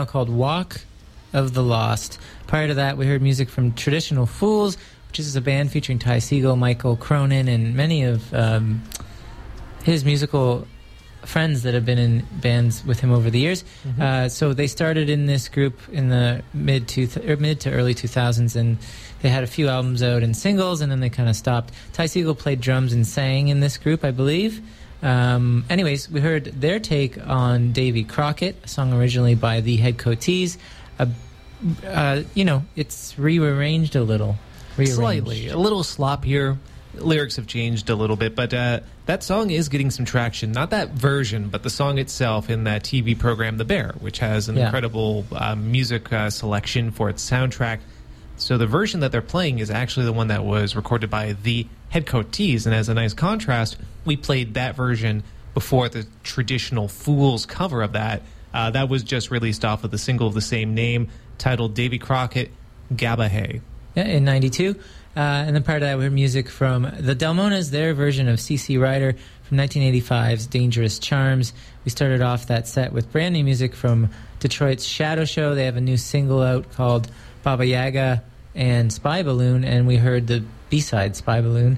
called Walk of the Lost. Prior to that, we heard music from Traditional Fools, which is a band featuring Ty Segall, Michael Cronin, and many of his musical friends that have been in bands with him over the years. So they started in this group in the mid to early 2000s, and they had a few albums out and singles, and then they kind of stopped. Ty Segall played drums and sang in this group, I believe. Anyways, we heard their take on Davy Crockett, a song originally by the Head Coatees. It's rearranged a little. Slightly. A little sloppier. Lyrics have changed a little bit, but that song is getting some traction. Not that version, but the song itself in that TV program The Bear, which has an incredible music selection for its soundtrack. So the version that they're playing is actually the one that was recorded by the Head Coatees, and as a nice contrast, we played that version before the Traditional Fools cover of that. That was just released off of the single of the same name, titled Davy Crockett, Gabba Hay. Yeah, in 92. And then prior to that, we heard music from the Delmonas, their version of C.C. Rider from 1985's Dangerous Charms. We started off that set with brand new music from Detroit's Shadow Show. They have a new single out called Baba Yaga and Spy Balloon, and we heard the B-side Spy Balloon.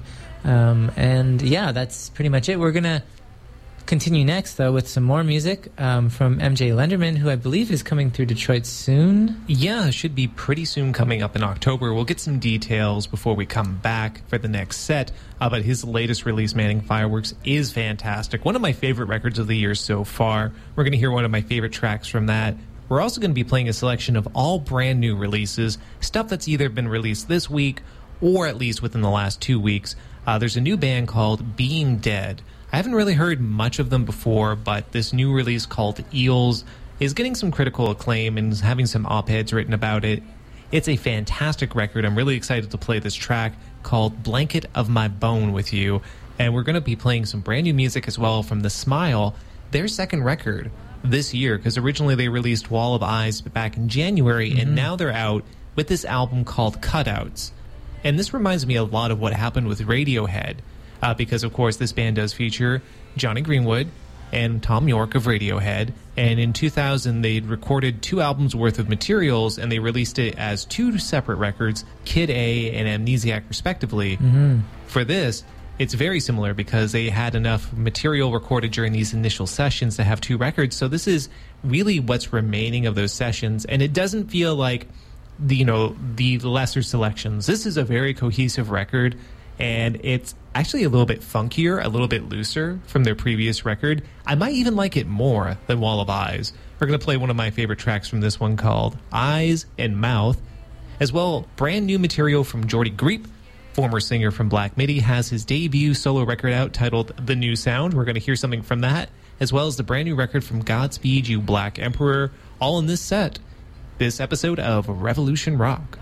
That's pretty much it. We're going to continue next, though, with some more music from MJ Lenderman, who I believe is coming through Detroit soon. Yeah, should be pretty soon, coming up in October. We'll get some details before we come back for the next set, but his latest release, Manning Fireworks, is fantastic. One of my favorite records of the year so far. We're going to hear one of my favorite tracks from that. We're also going to be playing a selection of all brand new releases, stuff that's either been released this week or at least within the last 2 weeks. There's a new band called Being Dead. I haven't really heard much of them before, but this new release called Eels is getting some critical acclaim and is having some op-eds written about it. It's a fantastic record. I'm really excited to play this track called Blanket of My Bone with you. And we're going to be playing some brand new music as well from The Smile, their second record this year, because originally they released Wall of Eyes back in January, and now they're out with this album called Cutouts. And this reminds me a lot of what happened with Radiohead, because, of course, this band does feature Johnny Greenwood and Tom York of Radiohead. And in 2000, they'd recorded 2 albums worth of materials, and they released it as 2 separate records, Kid A and Amnesiac, respectively. For this, it's very similar because they had enough material recorded during these initial sessions to have 2 records. So this is really what's remaining of those sessions, and it doesn't feel like the lesser selections. This is a very cohesive record, and it's actually a little bit funkier, a little bit looser from their previous record. I might even like it more than Wall of Eyes. We're going to play one of my favorite tracks from this one called Eyes and Mouth. As well, brand new material from Jordy Greep, former singer from Black Midi, has his debut solo record out titled The New Sound. We're going to hear something from that, as well as the brand new record from Godspeed You Black Emperor, all in this set. This episode of Revolution Rock.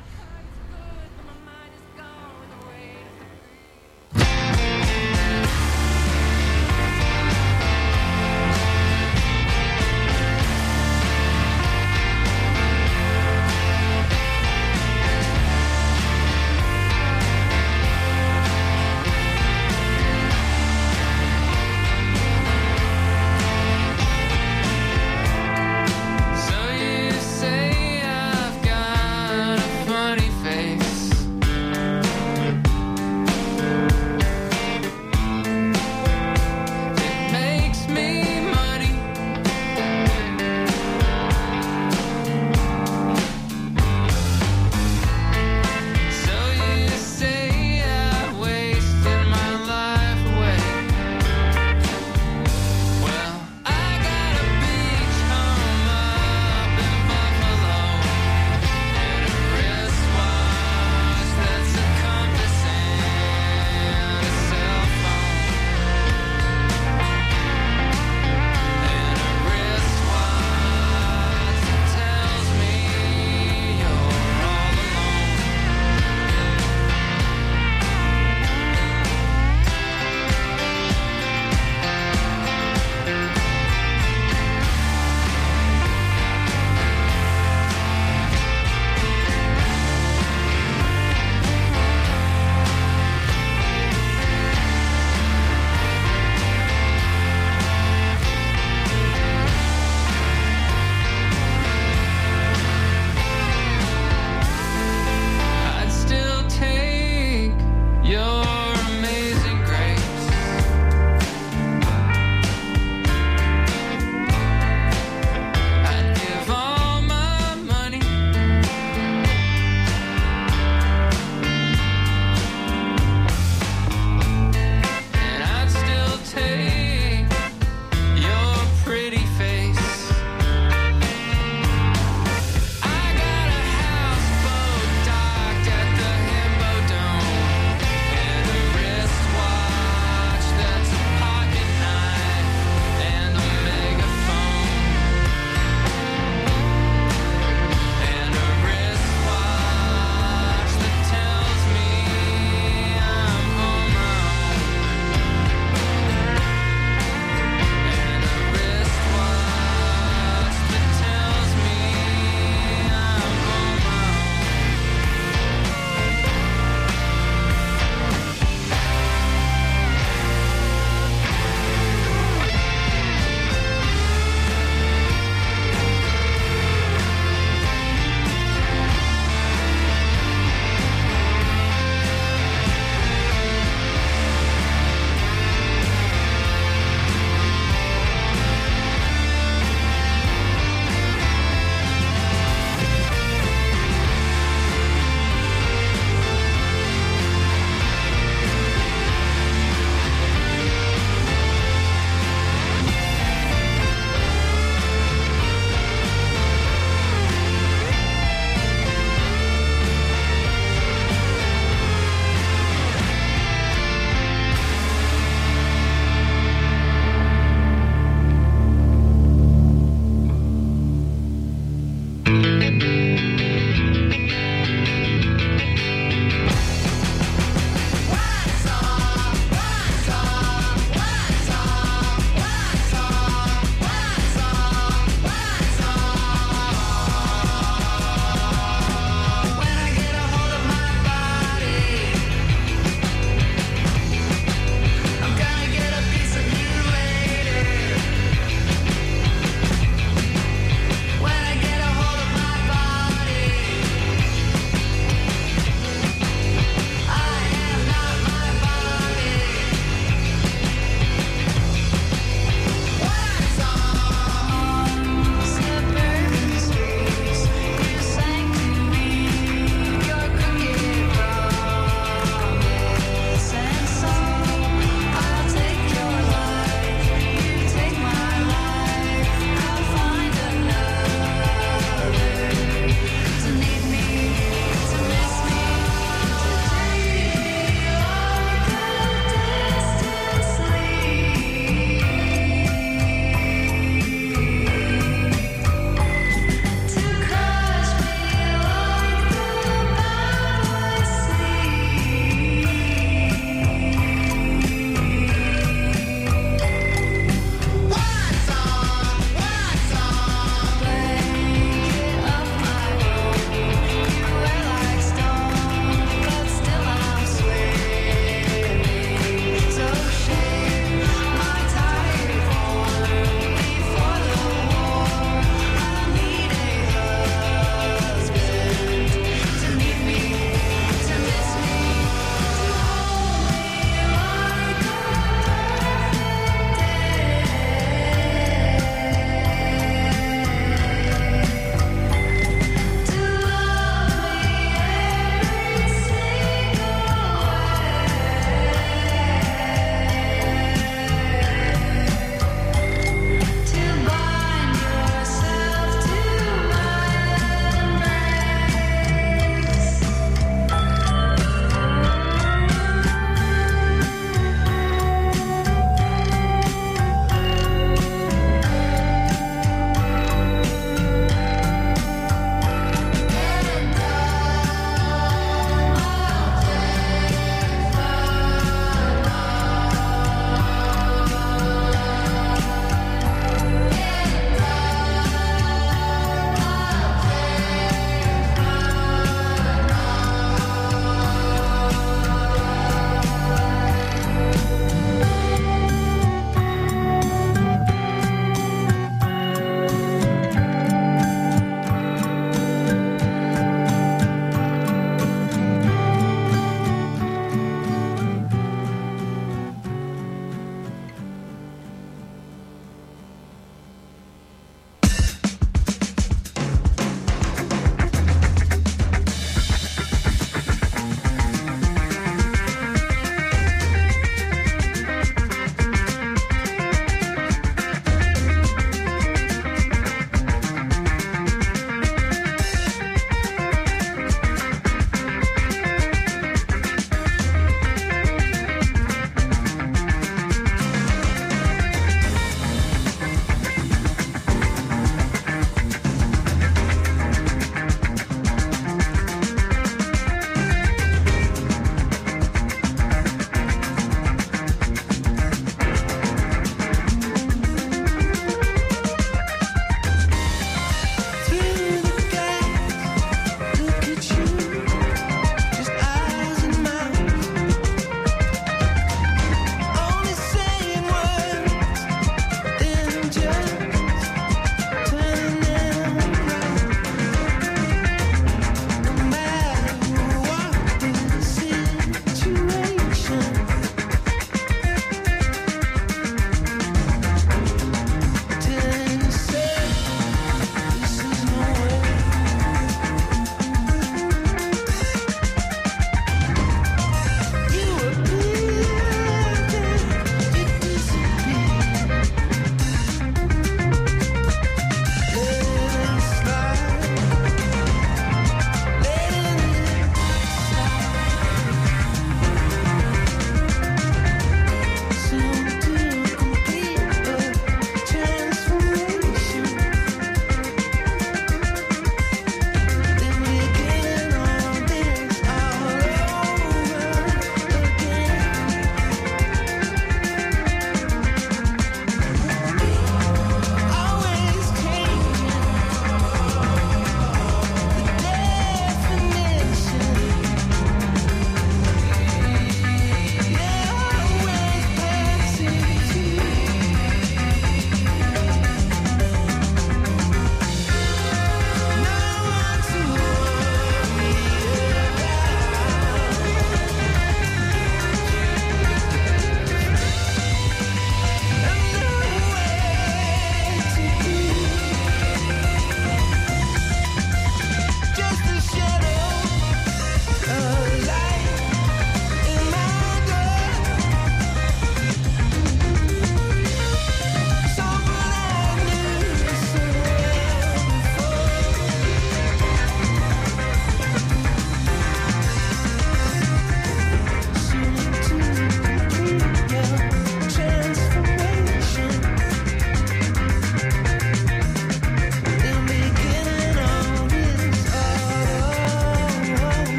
So you say I've got a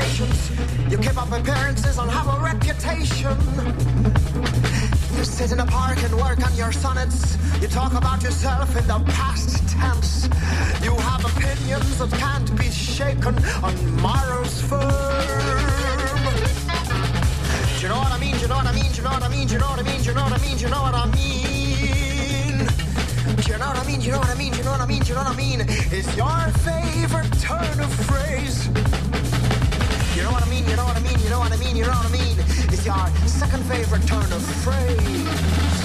patience. You keep up appearances and have a reputation. You sit in a park and work on your sonnets. You talk about yourself in the past tense. You have opinions that can't be shaken on morals firm. Do you know what I mean? Do you know what I mean? Do you know what I mean? Do you know what I mean? Do you know what I mean? Do you know what I mean? Do you know what I mean? Do you know what I mean? Do you know what I mean? Do you know what I mean? Is your favorite turn of phrase? You know what I mean? You know what I mean? You know what I mean? You know what I mean? Is your second favorite turn of phrase?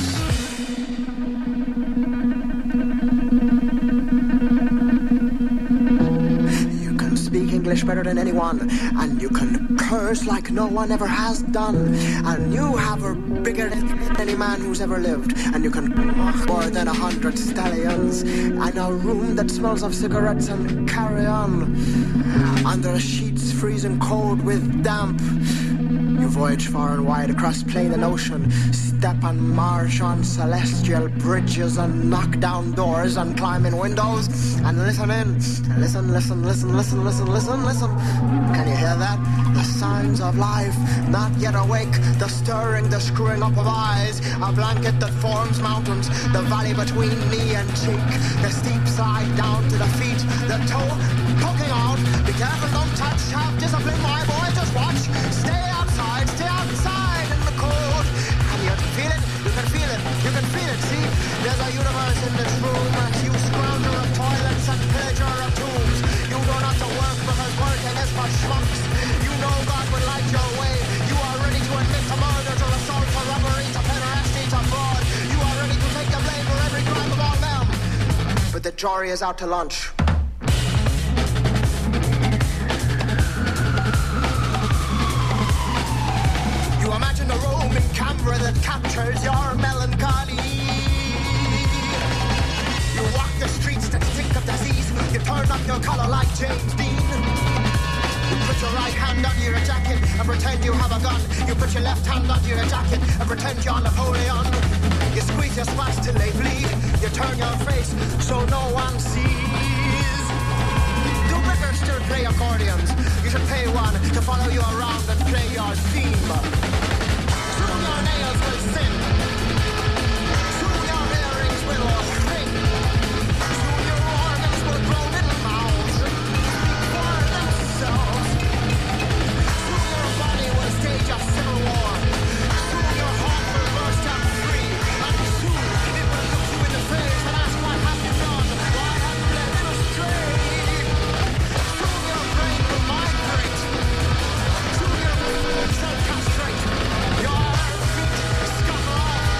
Speak English better than anyone, and you can curse like no one ever has done, and you have a bigger than any man who's ever lived, and you can more than 100 stallions, and a room that smells of cigarettes and carry on. Under the sheets freezing cold with damp, you voyage far and wide across plain and ocean, step on marsh on celestial bridges and knock down doors and climb in windows and listen in. Listen, listen, listen, listen, listen, listen, listen. Can you hear that? The signs of life, not yet awake, the stirring, the screwing up of eyes, a blanket that forms mountains, the valley between knee and cheek, the steep side down to the feet, the toe poking out. Be careful, don't touch, have discipline, my boy, just watch. Stay outside in the cold. And you feel it, you can feel it, you can feel it, see? There's a universe in this room, you scrounger of toilets and pillager of tombs. You don't have to work because working is for schmucks. You know God would like your way. You are ready to admit to murder, to assault, to robbery, to pederasty, to fraud. You are ready to take the blame for every crime of all them. But the jury is out to lunch. You imagine a Roman camera that captures your melancholy. You walk the streets that stink of disease. You turn up your collar like James Dean. You put your right hand under your jacket and pretend you have a gun. You put your left hand under your jacket and pretend you're Napoleon. You squeeze your spots till they bleed. You turn your face so no one sees. Do beggars still play accordions? You should pay one to follow you around and play your theme. Soon your nails will sin. Soon your earrings will ring. Soon your organs will grow little mouths. Speak for themselves. Soon your body will stage a civil war. Soon your heart will burst out free. And soon it will look you in the face and ask, what have you done? Why have you led it astray? Soon your brain will migrate. Soon your brain will self-castrate. Your feet scupper off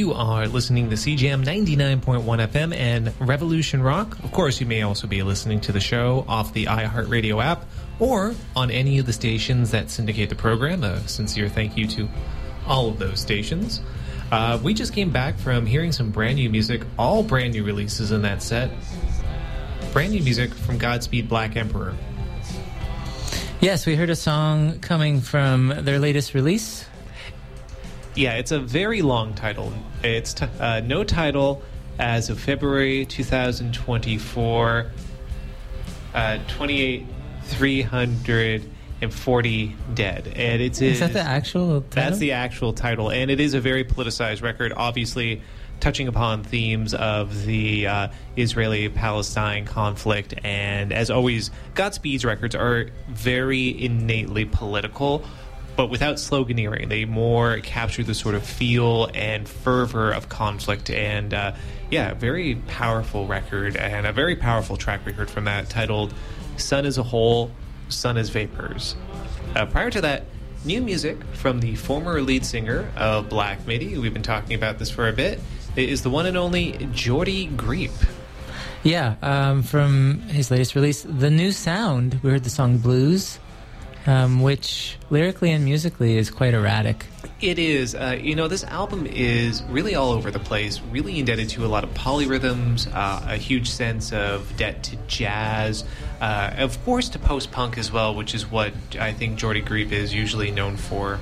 You are listening to CJAM 99.1 FM and Revolution Rock. Of course, you may also be listening to the show off the iHeartRadio app or on any of the stations that syndicate the program. A sincere thank you to all of those stations. We just came back from hearing some brand new music, all brand new releases in that set. Brand new music from Godspeed Black Emperor. Yes, we heard a song coming from their latest release. Yeah, it's a very long title. It's no title as of February 2024, 28,340 dead. And is that the actual title? That's the actual title. And it is a very politicized record, obviously touching upon themes of the Israeli-Palestine conflict. And as always, Godspeed's records are very innately political, but without sloganeering. They more capture the sort of feel and fervor of conflict. And very powerful record, and a very powerful track we heard from that, titled Sun as a Whole, Sun as Vapors. Prior to that, new music from the former lead singer of Black Midi. We've been talking about this for a bit. It is the one and only Jordy Griep. Yeah, from his latest release, The New Sound, we heard the song Blues, which lyrically and musically is quite erratic. It is. This album is really all over the place, really indebted to a lot of polyrhythms, a huge sense of debt to jazz, of course to post-punk as well, which is what I think Jordy Griep is usually known for.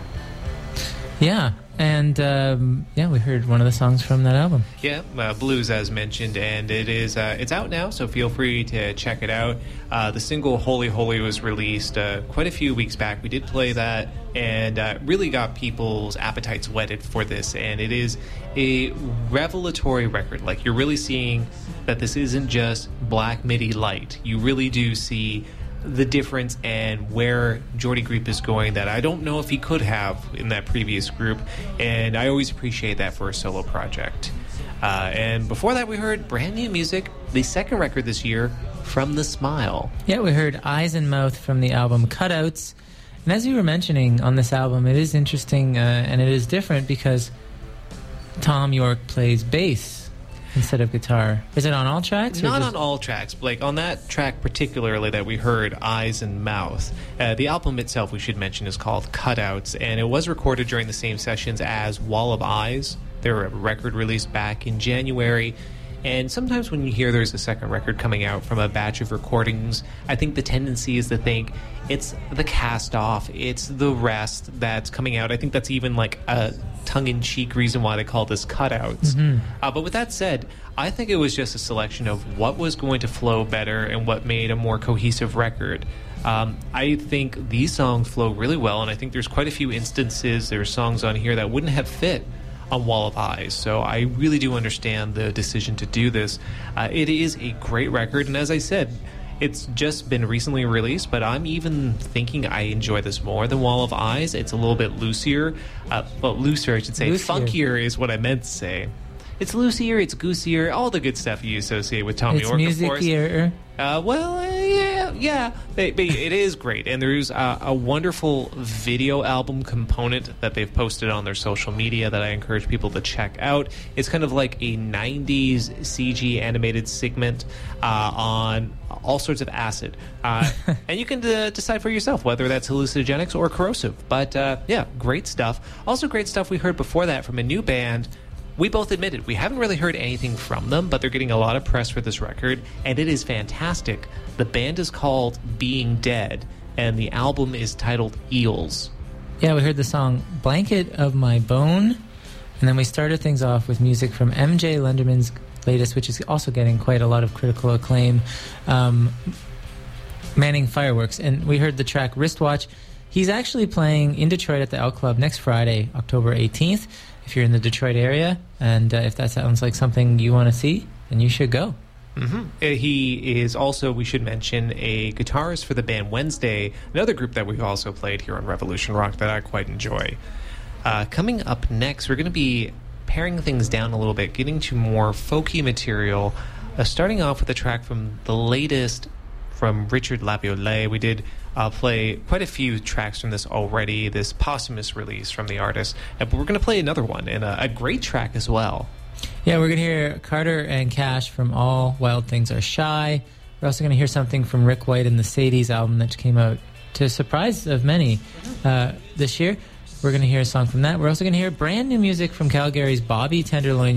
Yeah, and we heard one of the songs from that album. Yeah, Blues, as mentioned, and it is it's out now, so feel free to check it out. The single Holy Holy was released quite a few weeks back. We did play that, and really got people's appetites whetted for this, and it is a revelatory record. Like, you're really seeing that this isn't just Black Midi light. You really do see the difference and where Jordy Griep is going that I don't know if he could have in that previous group, and I always appreciate that for a solo project. And before that, we heard brand new music, the second record this year, from The Smile. Yeah, we heard Eyes and Mouth from the album Cutouts. And as you were mentioning on this album, it is interesting and it is different because Tom York plays bass instead of guitar. Is it on all tracks? Not on all tracks. Like on that track particularly that we heard, Eyes and Mouth, the album itself, we should mention, is called Cutouts, and it was recorded during the same sessions as Wall of Eyes. They were a record released back in January. And sometimes when you hear there's a second record coming out from a batch of recordings, I think the tendency is to think it's the cast-off, it's the rest that's coming out. I think that's even like a tongue-in-cheek reason why they call this Cutouts. Mm-hmm. But with that said, I think it was just a selection of what was going to flow better and what made a more cohesive record. I think these songs flow really well, and I think there's quite a few instances, there's songs on here that wouldn't have fit on Wall of Eyes, so I really do understand the decision to do this. It is a great record, and as I said, it's just been recently released, but I'm even thinking I enjoy this more than Wall of Eyes. It's a little bit loosier. Looser, I should say. Loosier. Funkier is what I meant to say. It's loosier, it's goosier, all the good stuff you associate with Tom York, of course. It's musicier. Yeah. It is great. And there's a wonderful video album component that they've posted on their social media that I encourage people to check out. It's kind of like a 90s CG animated segment on all sorts of acid. And you can decide for yourself whether that's hallucinogenics or corrosive. But, great stuff. Also great stuff we heard before that from a new band. We both admitted we haven't really heard anything from them, but they're getting a lot of press for this record, and it is fantastic. The band is called Being Dead, and the album is titled Eels. Yeah, we heard the song Blanket of My Bone, and then we started things off with music from MJ Lenderman's latest, which is also getting quite a lot of critical acclaim, Manning Fireworks, and we heard the track Wristwatch. He's actually playing in Detroit at the Elk Club next Friday, October 18th. If you're in the Detroit area, and if that sounds like something you want to see, then you should go. Mm-hmm. He is also, we should mention, a guitarist for the band Wednesday, another group that we've also played here on Revolution Rock that I quite enjoy. Coming up next, we're going to be paring things down a little bit, getting to more folky material, starting off with a track from the latest from Richard Laviolette. We did play quite a few tracks from this already, this posthumous release from the artist. But we're going to play another one, and a great track as well. Yeah, we're going to hear Carter and Cash from All Wild Things Are Shy. We're also going to hear something from Rick White and the Sadies album that came out to the surprise of many this year. We're going to hear a song from that. We're also going to hear brand new music from Calgary's Bobby Tenderloin